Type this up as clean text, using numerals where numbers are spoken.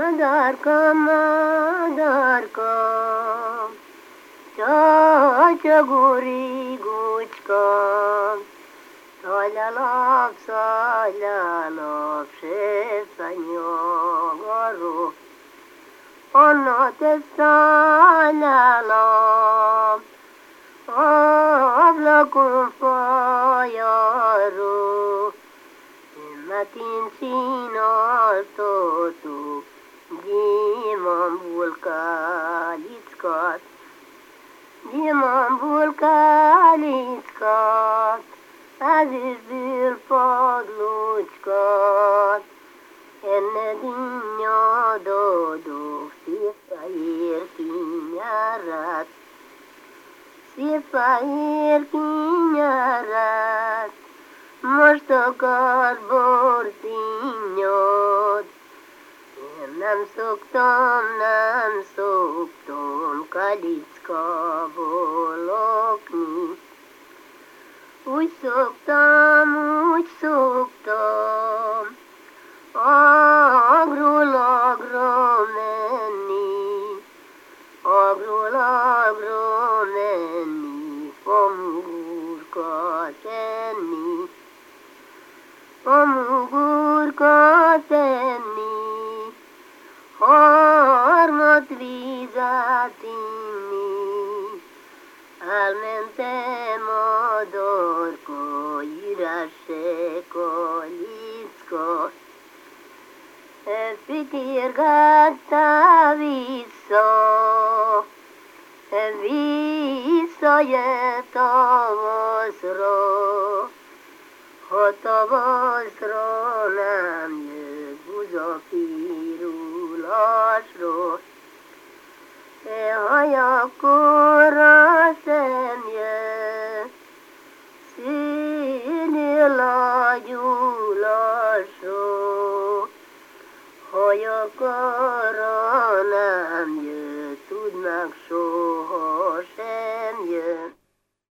Madarka, Csacaguri gucska, Szalalap, se szanyagaro, Anna te szalalap, ablakon fajaró, Matin színaltató, gyémambul kálickát, ezüstből padlócskát, enne dinnyadadó, szép fehér kinyárát, szép fehér kinyárát, most akar borszínjat. Én nem szoktam kalickából lakni. Úgy szoktam, agról agra menni, famugurka tenni, harmat vízát inni. Elmentem a darka, írás kalicka, fikirgáltál visszajött tavaszra. Ha tavaszra nem jött buzapirulásra, hajakkora sem jött színű lágyulásra. Hajakkora nem jött, tud meg so